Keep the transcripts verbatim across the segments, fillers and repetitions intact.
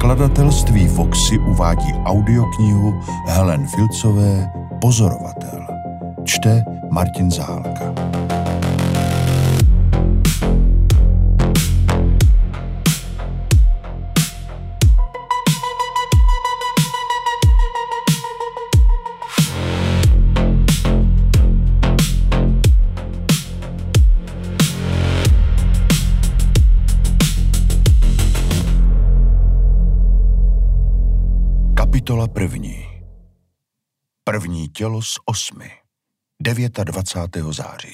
Nakladatelství Foxy uvádí audioknihu Helen Filcové Pozorovatel. Čte Martin Zálka. Kapitola první. První tělo z osmi. dvacátého devátého září.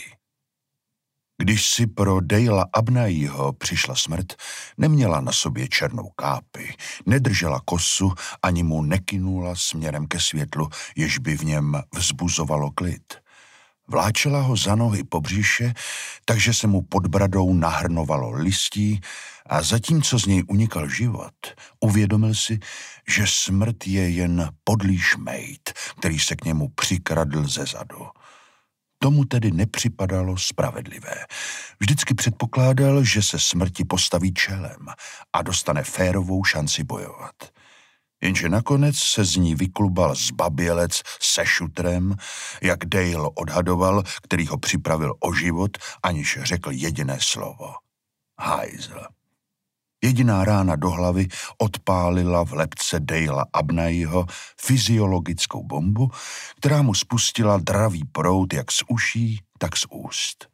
Když si pro Dalea Abnayiho přišla smrt, neměla na sobě černou kápi, nedržela kosu, ani mu nekynula směrem ke světlu, jež by v něm vzbuzovalo klid. Vláčela ho za nohy po břiše, takže se mu pod bradou nahrnovalo listí a zatímco z něj unikal život, uvědomil si, že smrt je jen podlý šmejd, který se k němu přikradl ze zadu. Tomu tedy nepřipadalo spravedlivé. Vždycky předpokládal, že se smrti postaví čelem a dostane férovou šanci bojovat. Jenže nakonec se z ní vyklubal zbabělec se šutrem, jak Dale odhadoval, který ho připravil o život, aniž řekl jediné slovo. Hajzl. Jediná rána do hlavy odpálila v lebce Dalea Abnayiho fyziologickou bombu, která mu spustila dravý proud jak z uší, tak z úst.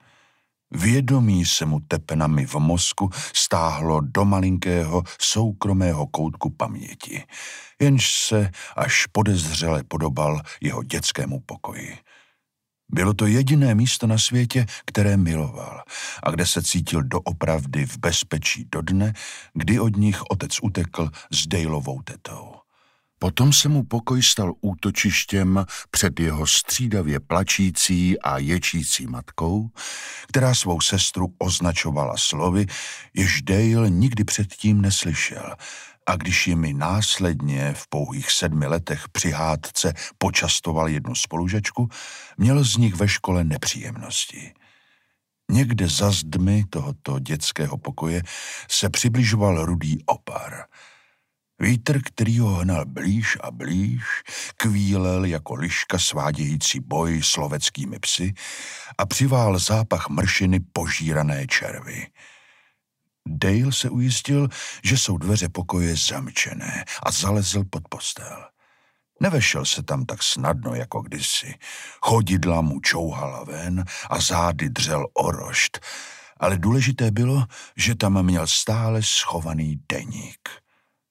Vědomí se mu tepenami v mozku stáhlo do malinkého soukromého koutku paměti, jenž se až podezřele podobal jeho dětskému pokoji. Bylo to jediné místo na světě, které miloval a kde se cítil doopravdy v bezpečí do dne, kdy od nich otec utekl s Daleovou tetou. Potom se mu pokoj stal útočištěm před jeho střídavě plačící a ječící matkou, která svou sestru označovala slovy, jež Dale nikdy předtím neslyšel, a když jimi následně v pouhých sedmi letech při hádce počastoval jednu spolužačku, měl z nich ve škole nepříjemnosti. Někde za zdmi tohoto dětského pokoje se přibližoval rudý opar. Vítr, který ho hnal blíž a blíž, kvílel jako liška svádějící boj s loveckými psy a přivál zápach mršiny požírané červy. Dale se ujistil, že jsou dveře pokoje zamčené a zalezl pod postel. Nevešel se tam tak snadno jako kdysi. Chodidla mu čouhala ven a zády dřel o rošt, ale důležité bylo, že tam měl stále schovaný deník.